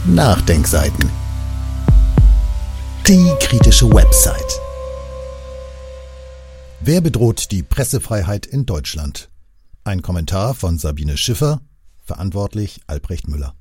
Nachdenkseiten. Die kritische Website. Wer bedroht die Pressefreiheit in Deutschland? Ein Kommentar von Sabine Schiffer, verantwortlich Albrecht Müller.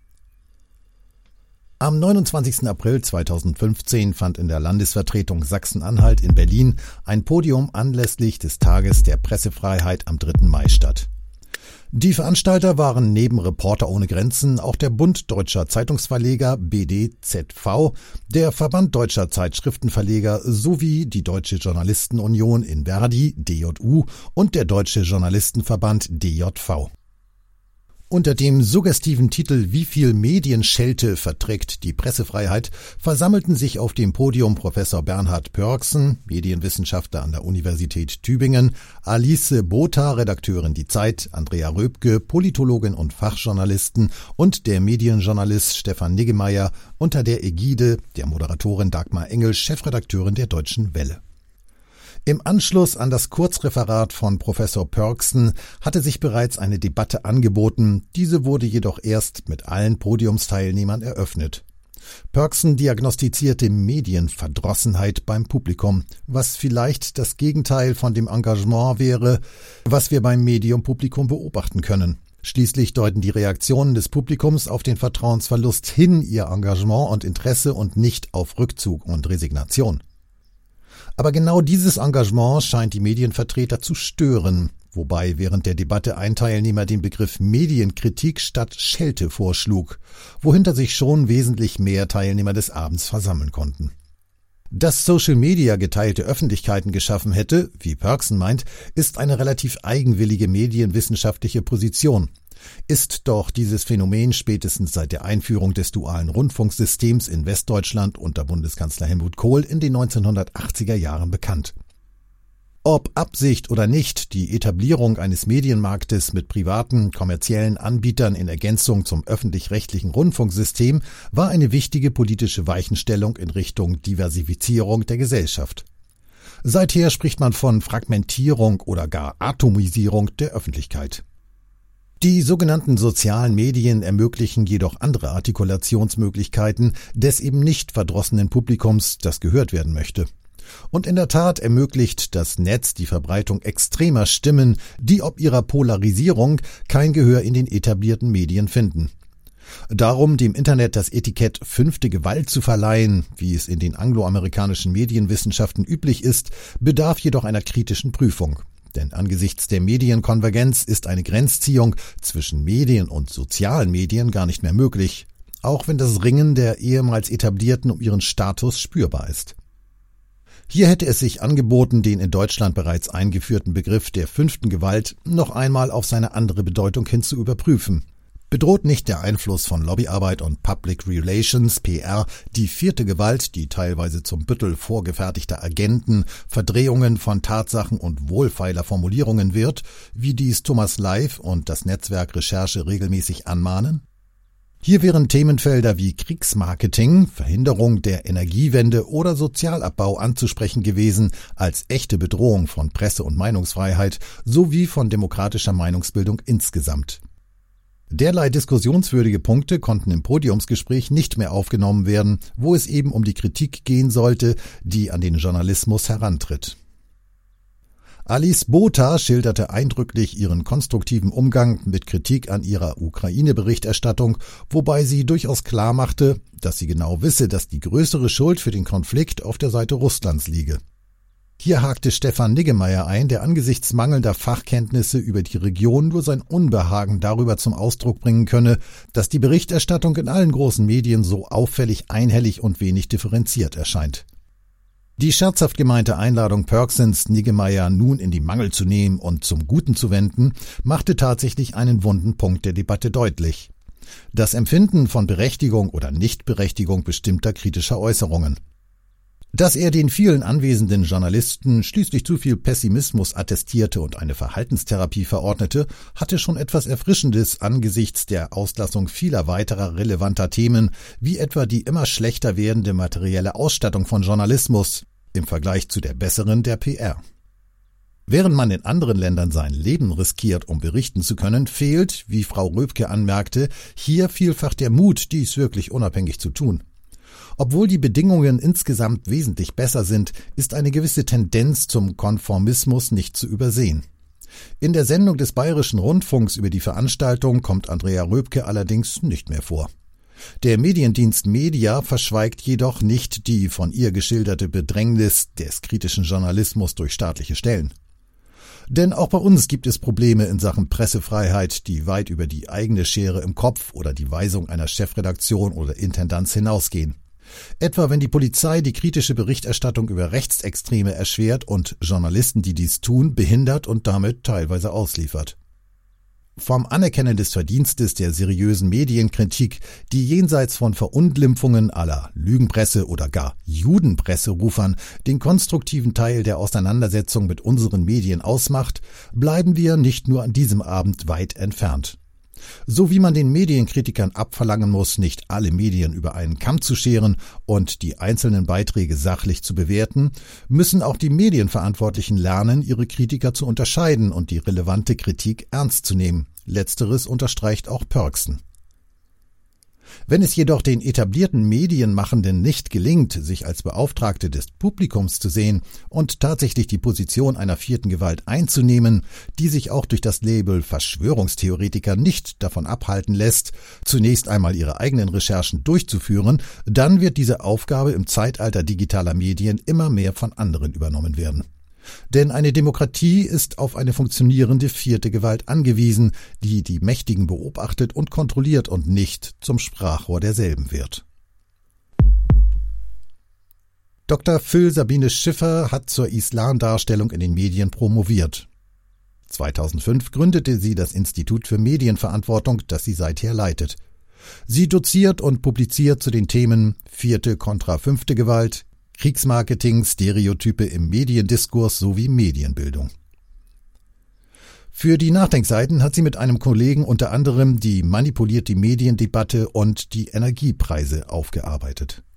Am 29. April 2015 fand in der Landesvertretung Sachsen-Anhalt in Berlin ein Podium anlässlich des Tages der Pressefreiheit am 3. Mai statt. Die Veranstalter waren neben Reporter ohne Grenzen auch der Bund Deutscher Zeitungsverleger BDZV, der Verband Deutscher Zeitschriftenverleger sowie die Deutsche Journalistenunion in Verdi DJU und der Deutsche Journalistenverband DJV. Unter dem suggestiven Titel »Wie viel Medienschelte verträgt die Pressefreiheit« versammelten sich auf dem Podium Professor Bernhard Pörksen, Medienwissenschaftler an der Universität Tübingen, Alice Botha, Redakteurin Die Zeit, Andrea Röpke, Politologin und Fachjournalisten und der Medienjournalist Stefan Niggemeier unter der Ägide der Moderatorin Dagmar Engel, Chefredakteurin der Deutschen Welle. Im Anschluss an das Kurzreferat von Professor Pörksen hatte sich bereits eine Debatte angeboten, diese wurde jedoch erst mit allen Podiumsteilnehmern eröffnet. Pörksen diagnostizierte Medienverdrossenheit beim Publikum, was vielleicht das Gegenteil von dem Engagement wäre, was wir beim Medienpublikum beobachten können. Schließlich deuten die Reaktionen des Publikums auf den Vertrauensverlust hin, ihr Engagement und Interesse und nicht auf Rückzug und Resignation. Aber genau dieses Engagement scheint die Medienvertreter zu stören, wobei während der Debatte ein Teilnehmer den Begriff Medienkritik statt Schelte vorschlug, wohinter sich schon wesentlich mehr Teilnehmer des Abends versammeln konnten. Dass Social Media geteilte Öffentlichkeiten geschaffen hätte, wie Pörksen meint, ist eine relativ eigenwillige medienwissenschaftliche Position. Ist doch dieses Phänomen spätestens seit der Einführung des dualen Rundfunksystems in Westdeutschland unter Bundeskanzler Helmut Kohl in den 1980er Jahren bekannt. Ob Absicht oder nicht, die Etablierung eines Medienmarktes mit privaten, kommerziellen Anbietern in Ergänzung zum öffentlich-rechtlichen Rundfunksystem war eine wichtige politische Weichenstellung in Richtung Diversifizierung der Gesellschaft. Seither spricht man von Fragmentierung oder gar Atomisierung der Öffentlichkeit. Die sogenannten sozialen Medien ermöglichen jedoch andere Artikulationsmöglichkeiten des eben nicht verdrossenen Publikums, das gehört werden möchte. Und in der Tat ermöglicht das Netz die Verbreitung extremer Stimmen, die ob ihrer Polarisierung kein Gehör in den etablierten Medien finden. Darum dem Internet das Etikett fünfte Gewalt zu verleihen, wie es in den angloamerikanischen Medienwissenschaften üblich ist, bedarf jedoch einer kritischen Prüfung. Denn angesichts der Medienkonvergenz ist eine Grenzziehung zwischen Medien und sozialen Medien gar nicht mehr möglich, auch wenn das Ringen der ehemals Etablierten um ihren Status spürbar ist. Hier hätte es sich angeboten, den in Deutschland bereits eingeführten Begriff der fünften Gewalt noch einmal auf seine andere Bedeutung hin zu überprüfen. Bedroht nicht der Einfluss von Lobbyarbeit und Public Relations, PR, die vierte Gewalt, die teilweise zum Büttel vorgefertigter Agenten, Verdrehungen von Tatsachen und wohlfeiler Formulierungen wird, wie dies Thomas Leif und das Netzwerk Recherche regelmäßig anmahnen? Hier wären Themenfelder wie Kriegsmarketing, Verhinderung der Energiewende oder Sozialabbau anzusprechen gewesen als echte Bedrohung von Presse- und Meinungsfreiheit sowie von demokratischer Meinungsbildung insgesamt. Derlei diskussionswürdige Punkte konnten im Podiumsgespräch nicht mehr aufgenommen werden, wo es eben um die Kritik gehen sollte, die an den Journalismus herantritt. Alice Botha schilderte eindrücklich ihren konstruktiven Umgang mit Kritik an ihrer Ukraine-Berichterstattung, wobei sie durchaus klar machte, dass sie genau wisse, dass die größere Schuld für den Konflikt auf der Seite Russlands liege. Hier hakte Stefan Niggemeier ein, der angesichts mangelnder Fachkenntnisse über die Region nur sein Unbehagen darüber zum Ausdruck bringen könne, dass die Berichterstattung in allen großen Medien so auffällig einhellig und wenig differenziert erscheint. Die scherzhaft gemeinte Einladung Pörksens, Niggemeier nun in die Mangel zu nehmen und zum Guten zu wenden, machte tatsächlich einen wunden Punkt der Debatte deutlich. Das Empfinden von Berechtigung oder Nichtberechtigung bestimmter kritischer Äußerungen. Dass er den vielen anwesenden Journalisten schließlich zu viel Pessimismus attestierte und eine Verhaltenstherapie verordnete, hatte schon etwas Erfrischendes angesichts der Auslassung vieler weiterer relevanter Themen, wie etwa die immer schlechter werdende materielle Ausstattung von Journalismus im Vergleich zu der besseren der PR. Während man in anderen Ländern sein Leben riskiert, um berichten zu können, fehlt, wie Frau Röpke anmerkte, hier vielfach der Mut, dies wirklich unabhängig zu tun. Obwohl die Bedingungen insgesamt wesentlich besser sind, ist eine gewisse Tendenz zum Konformismus nicht zu übersehen. In der Sendung des Bayerischen Rundfunks über die Veranstaltung kommt Andrea Röpke allerdings nicht mehr vor. Der Mediendienst Media verschweigt jedoch nicht die von ihr geschilderte Bedrängnis des kritischen Journalismus durch staatliche Stellen. Denn auch bei uns gibt es Probleme in Sachen Pressefreiheit, die weit über die eigene Schere im Kopf oder die Weisung einer Chefredaktion oder Intendanz hinausgehen. Etwa wenn die Polizei die kritische Berichterstattung über Rechtsextreme erschwert und Journalisten, die dies tun, behindert und damit teilweise ausliefert. Vom Anerkennen des Verdienstes der seriösen Medienkritik, die jenseits von Verunglimpfungen à la Lügenpresse oder gar Judenpresserufern den konstruktiven Teil der Auseinandersetzung mit unseren Medien ausmacht, bleiben wir nicht nur an diesem Abend weit entfernt. So wie man den Medienkritikern abverlangen muss, nicht alle Medien über einen Kamm zu scheren und die einzelnen Beiträge sachlich zu bewerten, müssen auch die Medienverantwortlichen lernen, ihre Kritiker zu unterscheiden und die relevante Kritik ernst zu nehmen. Letzteres unterstreicht auch Pörksen. Wenn es jedoch den etablierten Medienmachenden nicht gelingt, sich als Beauftragte des Publikums zu sehen und tatsächlich die Position einer vierten Gewalt einzunehmen, die sich auch durch das Label Verschwörungstheoretiker nicht davon abhalten lässt, zunächst einmal ihre eigenen Recherchen durchzuführen, dann wird diese Aufgabe im Zeitalter digitaler Medien immer mehr von anderen übernommen werden. Denn eine Demokratie ist auf eine funktionierende vierte Gewalt angewiesen, die die Mächtigen beobachtet und kontrolliert und nicht zum Sprachrohr derselben wird. Dr. Phil Sabine Schiffer hat zur Islamdarstellung in den Medien promoviert. 2005 gründete sie das Institut für Medienverantwortung, das sie seither leitet. Sie doziert und publiziert zu den Themen vierte kontra fünfte Gewalt, Kriegsmarketing, Stereotype im Mediendiskurs sowie Medienbildung. Für die Nachdenkseiten hat sie mit einem Kollegen unter anderem die manipulierte Mediendebatte und die Energiepreise aufgearbeitet.